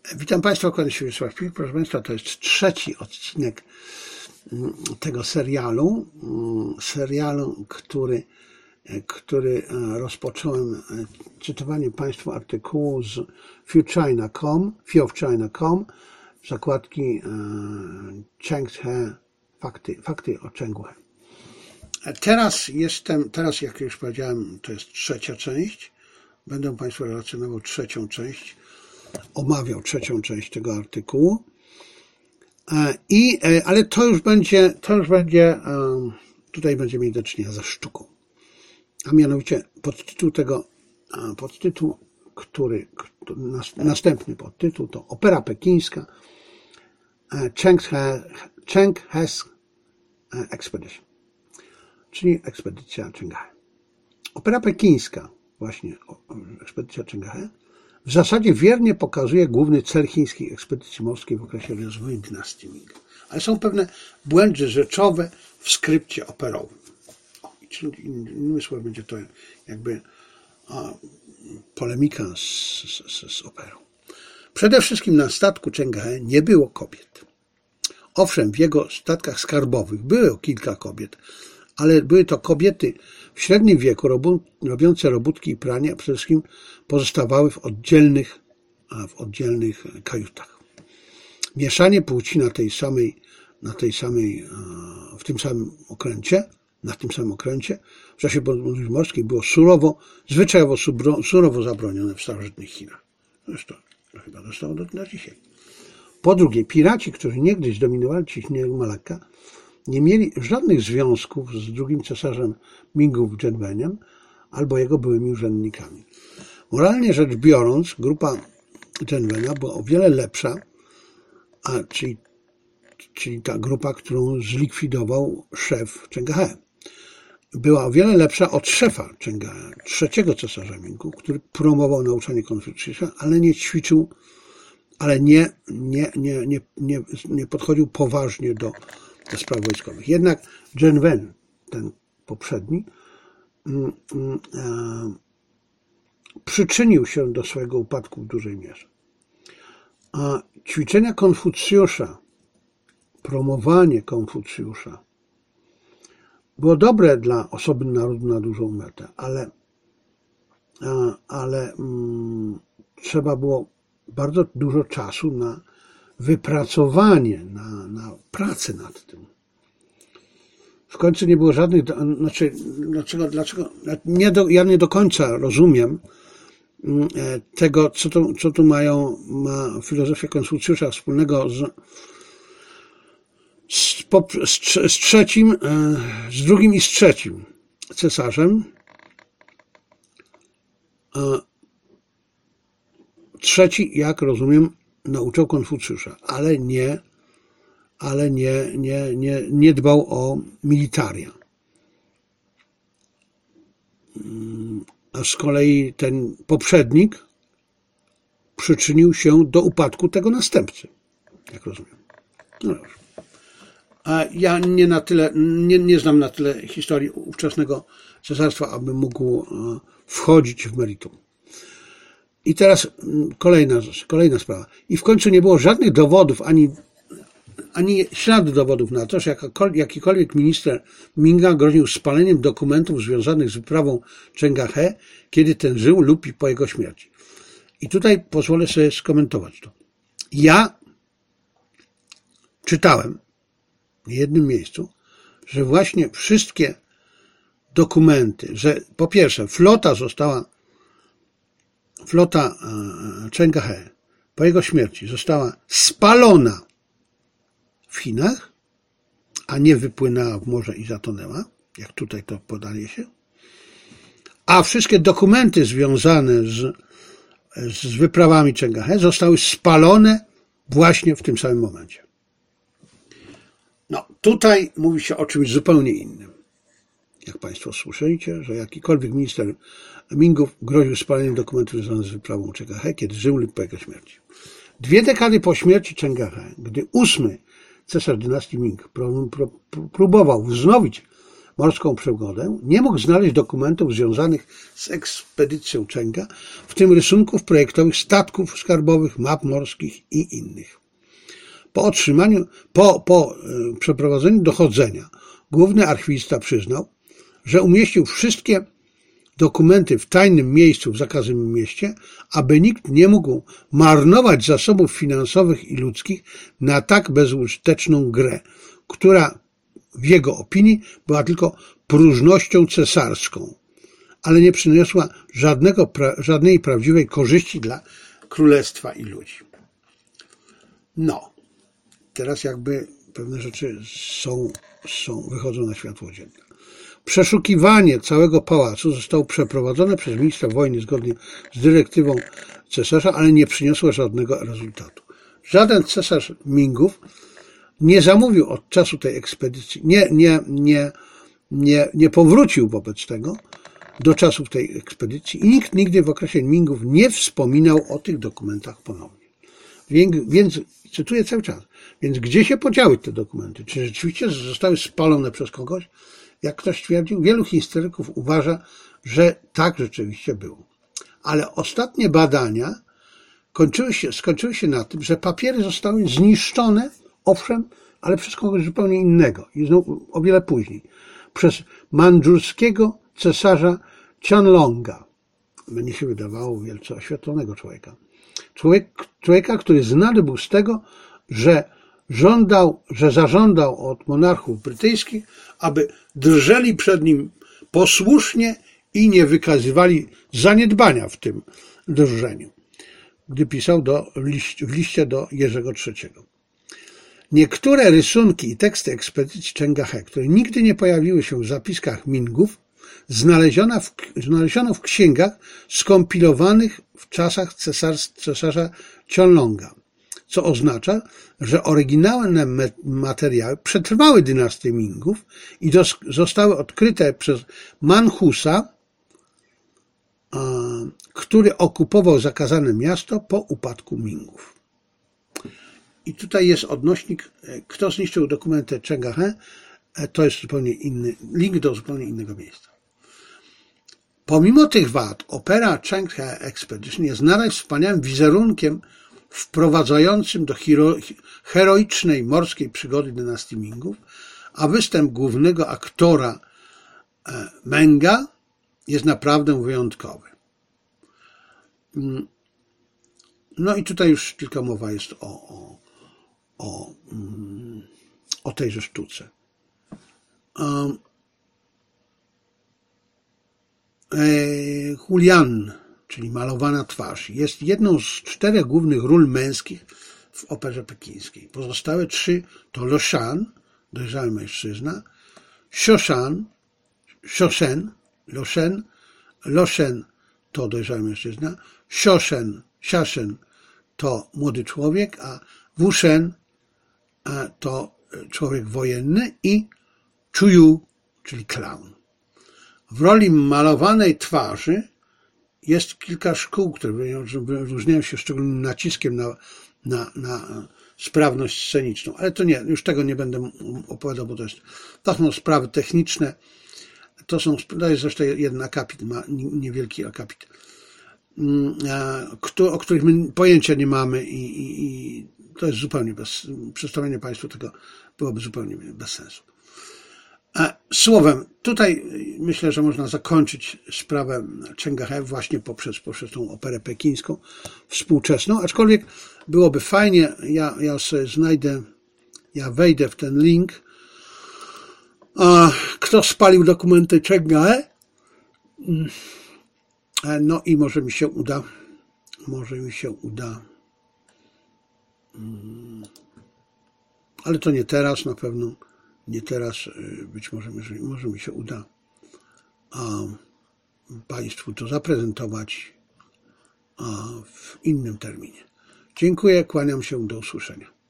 Witam Państwa, kłaniam się Wiesław Pik. Proszę Państwa, to jest trzeci odcinek tego serialu, który rozpocząłem cytowaniem Państwu artykułu z fearofchina.com, zakładki Chenghe, fakty o Chenghe. Teraz, jak już powiedziałem, to jest trzecia część. Będę Państwu relacjonował trzecią część, omawiał trzecią część tego artykułu. Ale to już będzie, tutaj będziemy mieli do czynienia ze sztuką. A mianowicie następny podtytuł to Opera Pekińska, Chenghe's Expedition, czyli ekspedycja Chenghe. Opera pekińska, właśnie ekspedycja Chenghe, w zasadzie wiernie pokazuje główny cel chińskiej ekspedycji morskiej w okresie rozwoju dynastii Ming. Ale są pewne błędy rzeczowe w skrypcie operowym. Czyli innymi słowy będzie to jakby polemika z operą. Przede wszystkim na statku Chenghe nie było kobiet. Owszem, w jego statkach skarbowych było kilka kobiet, ale były to kobiety w średnim wieku, robiące robótki i pranie, a przede wszystkim pozostawały w oddzielnych kajutach. Mieszanie płci na tym samym okręcie w czasie podróży morskiej było zwyczajowo surowo zabronione w starożytnych Chinach. Zresztą to chyba zostało do dzisiaj. Po drugie, piraci, którzy niegdyś dominowali ciśnieniem Malakka, nie mieli żadnych związków z drugim cesarzem Mingów Zhenweniem albo jego byłymi urzędnikami. Moralnie rzecz biorąc, grupa Zhenwena była o wiele lepsza, czyli ta grupa, którą zlikwidował szef Chenghe. Była o wiele lepsza od szefa Chenghe, trzeciego cesarza Mingów, który promował nauczanie Konfucjusza, ale nie ćwiczył, ale nie podchodził poważnie do spraw wojskowych. Jednak Zhenwen, ten poprzedni, przyczynił się do swojego upadku w dużej mierze. A ćwiczenia Konfucjusza, promowanie Konfucjusza było dobre dla osoby narodu na dużą metę, ale trzeba było bardzo dużo czasu na wypracowanie, na pracę nad tym. W końcu nie było żadnych, dlaczego? Ja nie do końca rozumiem tego, co tu ma filozofia Konfucjusza wspólnego z drugim i z trzecim cesarzem. Trzeci, jak rozumiem, nauczał Konfucjusza, ale nie dbał o militaria. A z kolei ten poprzednik przyczynił się do upadku tego następcy, jak rozumiem. No dobrze. A ja nie znam na tyle historii ówczesnego cesarstwa, aby mógł wchodzić w meritum. I teraz kolejna sprawa. I w końcu nie było żadnych dowodów, ani śladu dowodów na to, że jakikolwiek minister Minga groził spaleniem dokumentów związanych z wyprawą Chenghe, kiedy ten żył lub i po jego śmierci. I tutaj pozwolę sobie skomentować to. Ja czytałem w jednym miejscu, że właśnie wszystkie dokumenty, że po pierwsze flota Chenghe po jego śmierci została spalona w Chinach, a nie wypłynęła w morze i zatonęła, jak tutaj to podaje się, a wszystkie dokumenty związane z wyprawami Chenghe zostały spalone właśnie w tym samym momencie. No, tutaj mówi się o czymś zupełnie innym. Jak Państwo słyszycie, że jakikolwiek minister Mingów groził spaleniem dokumentów związanych z wyprawą Chenghe, kiedy żył lub po jego śmierci. 2 dekady po śmierci Chenghe, gdy 8. cesarz dynastii Ming próbował wznowić morską przygodę, nie mógł znaleźć dokumentów związanych z ekspedycją Chenga, w tym rysunków projektowych statków skarbowych, map morskich i innych. Po przeprowadzeniu dochodzenia główny archiwista przyznał, że umieścił wszystkie dokumenty w tajnym miejscu w zakazanym mieście, aby nikt nie mógł marnować zasobów finansowych i ludzkich na tak bezużyteczną grę, która w jego opinii była tylko próżnością cesarską, ale nie przyniosła żadnej prawdziwej korzyści dla królestwa i ludzi. No, teraz jakby pewne rzeczy wychodzą na światło dzienne. Przeszukiwanie całego pałacu zostało przeprowadzone przez ministra wojny zgodnie z dyrektywą cesarza, ale nie przyniosło żadnego rezultatu. Żaden cesarz Mingów nie zamówił od czasu tej ekspedycji, nie powrócił wobec tego do czasów tej ekspedycji i nikt nigdy w okresie Mingów nie wspominał o tych dokumentach ponownie. Więc cytuję cały czas, więc gdzie się podziały te dokumenty? Czy rzeczywiście zostały spalone przez kogoś? Jak ktoś twierdził, wielu historyków uważa, że tak rzeczywiście było. Ale ostatnie badania skończyły się na tym, że papiery zostały zniszczone, owszem, ale przez kogoś zupełnie innego i znowu o wiele później. Przez mandżurskiego cesarza Qianlonga. Mnie się wydawało wielce oświetlonego człowieka. Człowieka, który znany był z tego, że zażądał od monarchów brytyjskich, aby drżeli przed nim posłusznie i nie wykazywali zaniedbania w tym drżeniu, gdy pisał w liście do Jerzego III. Niektóre rysunki i teksty ekspedycji Chenga He, które nigdy nie pojawiły się w zapiskach Mingów, znaleziono w księgach skompilowanych w czasach cesarza Qianlonga, co oznacza, że oryginalne materiały przetrwały dynastię Mingów i zostały odkryte przez Manchusa, który okupował zakazane miasto po upadku Mingów. I tutaj jest odnośnik, kto zniszczył dokumenty Chenga He, to jest zupełnie inny, link do zupełnie innego miejsca. Pomimo tych wad, opera Cheng He Expedition jest nadal wspaniałym wizerunkiem wprowadzającym do heroicznej morskiej przygody dynastii Mingów, a występ głównego aktora Menga jest naprawdę wyjątkowy. No i tutaj już tylko mowa jest o tejże sztuce. Julian, czyli malowana twarz, jest jedną z 4 głównych ról męskich w operze pekińskiej. Pozostałe 3 to Lo Shan, dojrzały mężczyzna, Lo Shen to dojrzały mężczyzna, Xia Shen to młody człowiek, a Wu Shen to człowiek wojenny i Chu Yu, czyli klaun. W roli malowanej twarzy jest kilka szkół, które wyróżniają się szczególnym naciskiem na sprawność sceniczną. Ale to nie, już tego nie będę opowiadał, bo to są sprawy techniczne. To jest zresztą jeden akapit, ma niewielki akapit, o których my pojęcia nie mamy i to jest zupełnie przedstawienie Państwu tego byłoby zupełnie bez sensu. Słowem, tutaj myślę, że można zakończyć sprawę Chenga He właśnie poprzez tą operę pekińską współczesną, aczkolwiek byłoby fajnie, ja sobie ja wejdę w ten link, kto spalił dokumenty Chenga He, no i może mi się uda, ale to nie teraz, na pewno nie teraz, być może mi się uda Państwu to zaprezentować w innym terminie. Dziękuję, kłaniam się, do usłyszenia.